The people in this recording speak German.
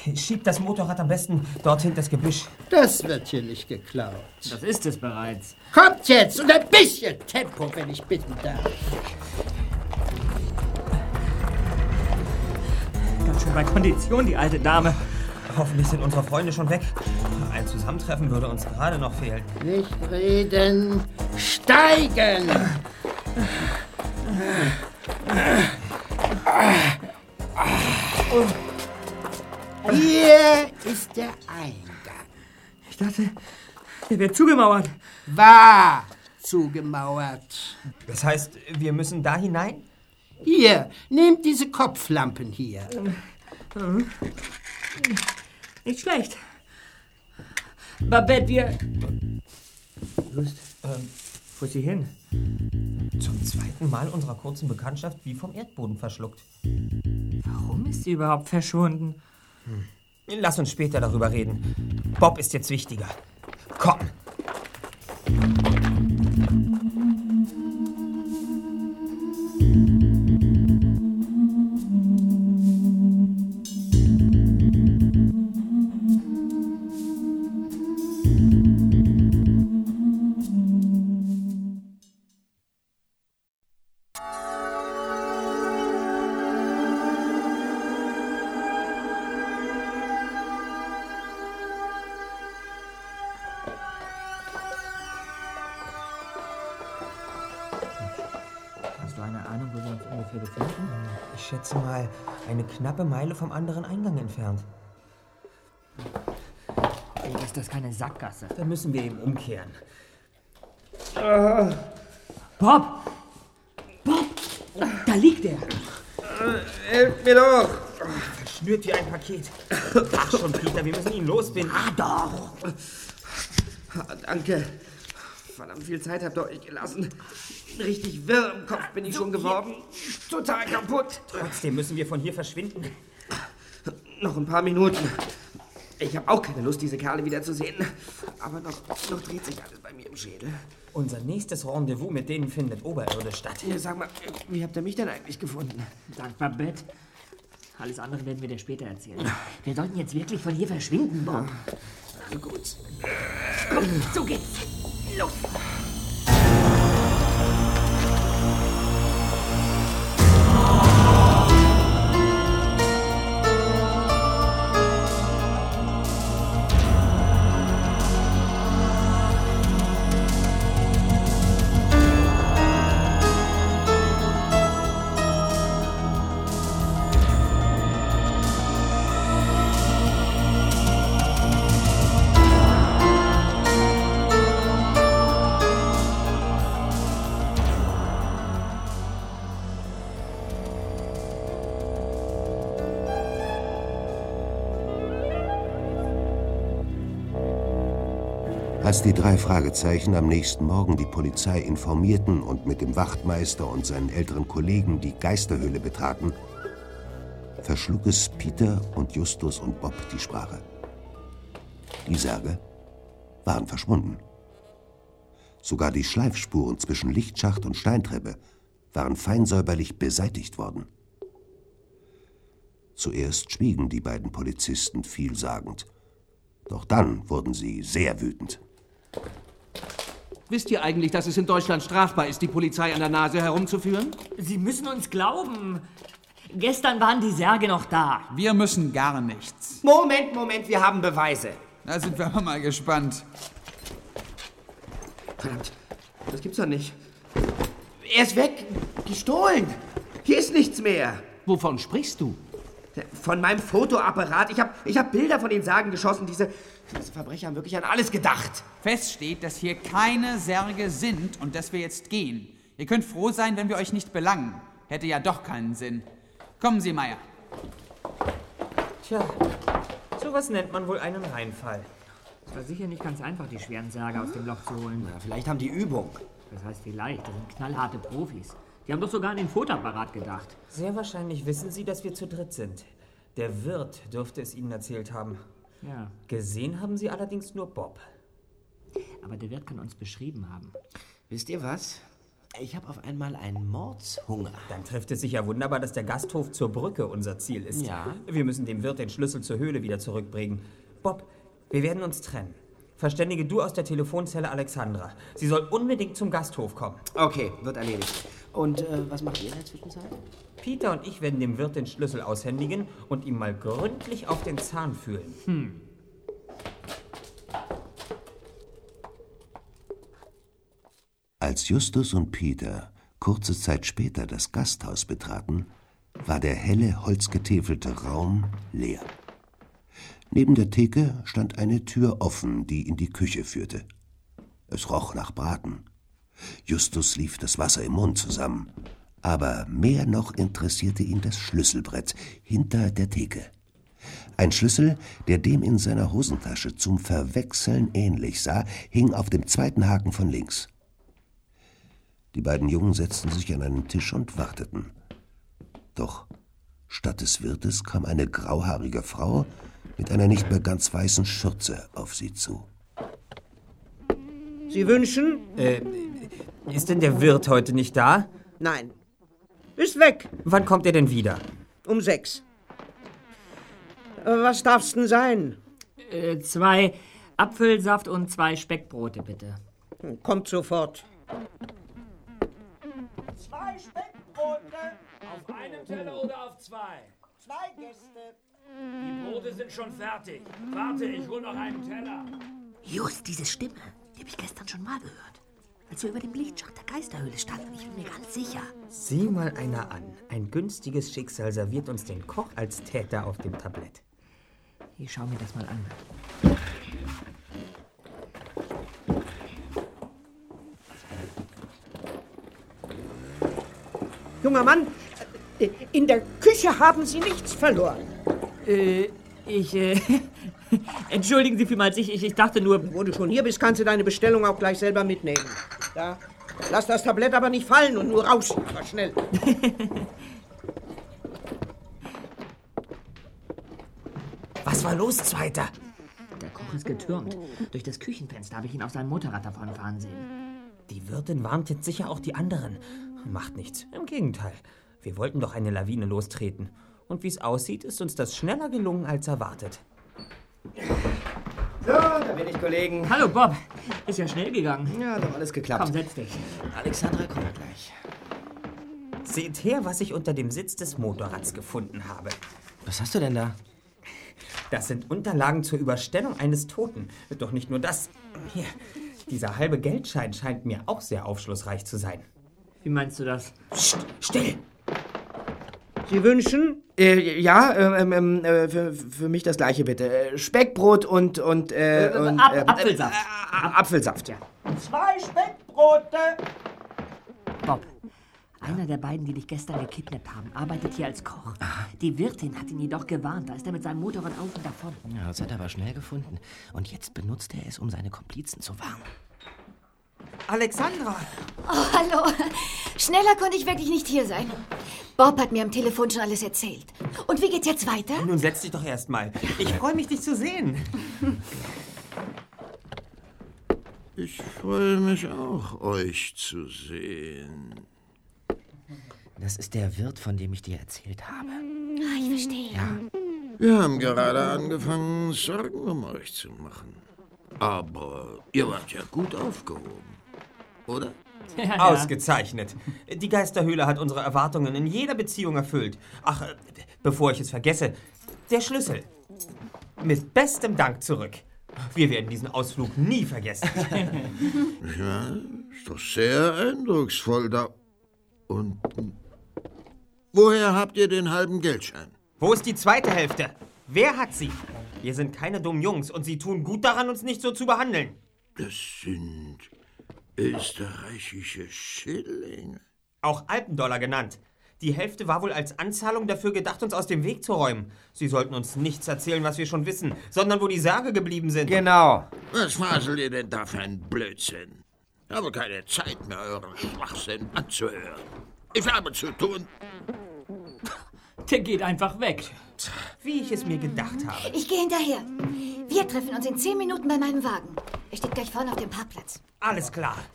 Schiebt das Motorrad am besten dorthin das Gebüsch. Das wird hier nicht geklaut. Das ist es bereits. Kommt jetzt und ein bisschen Tempo, wenn ich bitten darf. Ganz schön bei Kondition, die alte Dame. Hoffentlich sind unsere Freunde schon weg. Ein Zusammentreffen würde uns gerade noch fehlen. Nicht reden, steigen! Hier ist der Eingang. Ich dachte, der wird zugemauert. War zugemauert. Das heißt, wir müssen da hinein? Hier, nehmt diese Kopflampen hier. Nicht schlecht. Babette, wir... Lust, wo ist sie hin? Zum zweiten Mal unserer kurzen Bekanntschaft wie vom Erdboden verschluckt. Warum ist sie überhaupt verschwunden? Lass uns später darüber reden. Bob ist jetzt wichtiger. Komm! Ich schätze mal, eine knappe Meile vom anderen Eingang entfernt. Ist das keine Sackgasse? Dann müssen wir eben umkehren. Bob! Bob! Da liegt er! Helft mir doch! Verschnürt wie ein Paket. Ach schon, Peter, wir müssen ihn losbinden. Ah, doch! Danke. Verdammt viel Zeit habt ihr euch gelassen. Richtig wirr im Kopf bin ich schon geworden. Total kaputt. Trotzdem müssen wir von hier verschwinden. Noch ein paar Minuten. Ich habe auch keine Lust, diese Kerle wiederzusehen. Aber noch dreht sich alles bei mir im Schädel. Unser nächstes Rendezvous mit denen findet oberirdisch statt. Ja, sag mal, wie habt ihr mich denn eigentlich gefunden? Dank Babette. Alles andere werden wir dir später erzählen. Wir sollten jetzt wirklich von hier verschwinden, Bob. Also gut. Komm, so geht's. Los! Als die 3 Fragezeichen am nächsten Morgen die Polizei informierten und mit dem Wachtmeister und seinen älteren Kollegen die Geisterhöhle betraten, verschlug es Peter und Justus und Bob die Sprache. Die Särge waren verschwunden. Sogar die Schleifspuren zwischen Lichtschacht und Steintreppe waren feinsäuberlich beseitigt worden. Zuerst schwiegen die beiden Polizisten vielsagend, doch dann wurden sie sehr wütend. Wisst ihr eigentlich, dass es in Deutschland strafbar ist, die Polizei an der Nase herumzuführen? Sie müssen uns glauben. Gestern waren die Särge noch da. Wir müssen gar nichts. Moment, wir haben Beweise. Da sind wir aber mal gespannt. Verdammt, das gibt's doch nicht. Er ist weg, gestohlen. Hier ist nichts mehr. Wovon sprichst du? Von meinem Fotoapparat. Ich hab Bilder von den Särgen geschossen. Diese Verbrecher haben wirklich an alles gedacht. Fest steht, dass hier keine Särge sind und dass wir jetzt gehen. Ihr könnt froh sein, wenn wir euch nicht belangen. Hätte ja doch keinen Sinn. Kommen Sie, Meier. Tja, sowas nennt man wohl einen Reinfall. Es war sicher nicht ganz einfach, die schweren Särge aus dem Loch zu holen. Ja, vielleicht haben die Übung. Das heißt vielleicht, das sind knallharte Profis. Die haben doch sogar an den Fotoapparat gedacht. Sehr wahrscheinlich wissen sie, dass wir zu dritt sind. Der Wirt dürfte es ihnen erzählt haben. Ja. Gesehen haben sie allerdings nur Bob. Aber der Wirt kann uns beschrieben haben. Wisst ihr was? Ich habe auf einmal einen Mordshunger. Dann trifft es sich ja wunderbar, dass der Gasthof zur Brücke unser Ziel ist. Ja. Wir müssen dem Wirt den Schlüssel zur Höhle wieder zurückbringen. Bob, wir werden uns trennen. Verständige du aus der Telefonzelle Alexandra. Sie soll unbedingt zum Gasthof kommen. Okay, wird erledigt. Und was macht ihr in der Zwischenzeit? Peter und ich werden dem Wirt den Schlüssel aushändigen und ihm mal gründlich auf den Zahn fühlen. Als Justus und Peter kurze Zeit später das Gasthaus betraten, war der helle, holzgetäfelte Raum leer. Neben der Theke stand eine Tür offen, die in die Küche führte. Es roch nach Braten. Justus lief das Wasser im Mund zusammen. Aber mehr noch interessierte ihn das Schlüsselbrett hinter der Theke. Ein Schlüssel, der dem in seiner Hosentasche zum Verwechseln ähnlich sah, hing auf dem zweiten Haken von links. Die beiden Jungen setzten sich an einen Tisch und warteten. Doch statt des Wirtes kam eine grauhaarige Frau mit einer nicht mehr ganz weißen Schürze auf sie zu. Sie wünschen? Ist denn der Wirt heute nicht da? Nein. Ist weg. Wann kommt er denn wieder? Um 6. Was darf's denn sein? 2 Apfelsaft und 2 Speckbrote, bitte. Kommt sofort. 2 Speckbrote. Auf einem Teller oder auf 2? 2 Gäste. Die Brote sind schon fertig. Warte, ich hol noch einen Teller. Just, diese Stimme, die habe ich gestern schon mal gehört. Als wir über dem Lichtschacht der Geisterhöhle standen, ich bin mir ganz sicher. Sieh mal einer an. Ein günstiges Schicksal serviert uns den Koch als Täter auf dem Tablett. Ich schau mir das mal an. Junger Mann, in der Küche haben Sie nichts verloren. Entschuldigen Sie vielmals, ich dachte nur... Wo du schon hier bist, kannst du deine Bestellung auch gleich selber mitnehmen. Da. Lass das Tablett aber nicht fallen und nur raus. Aber schnell. Was war los, Zweiter? Der Koch ist getürmt. Durch das Küchenfenster habe ich ihn auf seinem Motorrad davonfahren sehen. Die Wirtin warnt jetzt sicher auch die anderen. Macht nichts. Im Gegenteil. Wir wollten doch eine Lawine lostreten. Und wie es aussieht, ist uns das schneller gelungen als erwartet. So, da bin ich, Kollegen. Hallo, Bob. Ist ja schnell gegangen. Ja, doch alles geklappt. Komm, setz dich. Alexandra kommt gleich. Seht her, was ich unter dem Sitz des Motorrads gefunden habe. Was hast du denn da? Das sind Unterlagen zur Überstellung eines Toten. Doch nicht nur das. Hier, dieser halbe Geldschein scheint mir auch sehr aufschlussreich zu sein. Wie meinst du das? Psst, still! Sie wünschen? Für mich das Gleiche bitte. Speckbrot und Apfelsaft. Apfelsaft, ja. 2 Speckbrote. Bob, einer der beiden, die dich gestern gekidnappt haben, arbeitet hier als Koch. Die Wirtin hat ihn jedoch gewarnt. Da ist er mit seinem Motorrad auf und davon. Ja, das hat er aber schnell gefunden. Und jetzt benutzt er es, um seine Komplizen zu warnen. Alexandra! Oh, hallo. Schneller konnte ich wirklich nicht hier sein. Bob hat mir am Telefon schon alles erzählt. Und wie geht's jetzt weiter? Nun setz dich doch erst mal. Ich freue mich, dich zu sehen. Ich freue mich auch, euch zu sehen. Das ist der Wirt, von dem ich dir erzählt habe. Ah, ich verstehe. Ja. Wir haben gerade angefangen, Sorgen um euch zu machen. Aber ihr wart ja gut aufgehoben, oder? Ja. Ausgezeichnet. Die Geisterhöhle hat unsere Erwartungen in jeder Beziehung erfüllt. Ach, bevor ich es vergesse, der Schlüssel. Mit bestem Dank zurück. Wir werden diesen Ausflug nie vergessen. Ja, ist doch sehr eindrucksvoll da. Und woher habt ihr den halben Geldschein? Wo ist die zweite Hälfte? Wer hat sie? Wir sind keine dummen Jungs und sie tun gut daran, uns nicht so zu behandeln. Das sind österreichische Schillinge. Auch Alpendollar genannt. Die Hälfte war wohl als Anzahlung dafür gedacht, uns aus dem Weg zu räumen. Sie sollten uns nichts erzählen, was wir schon wissen, sondern wo die Särge geblieben sind. Genau. Was faselt ihr denn da für ein Blödsinn? Ich habe keine Zeit mehr, euren Schwachsinn anzuhören. Ich habe zu tun. Der geht einfach weg. Wie ich es mir gedacht habe. Ich gehe hinterher. Wir treffen uns in 10 Minuten bei meinem Wagen. Er steht gleich vorne auf dem Parkplatz. Alles klar.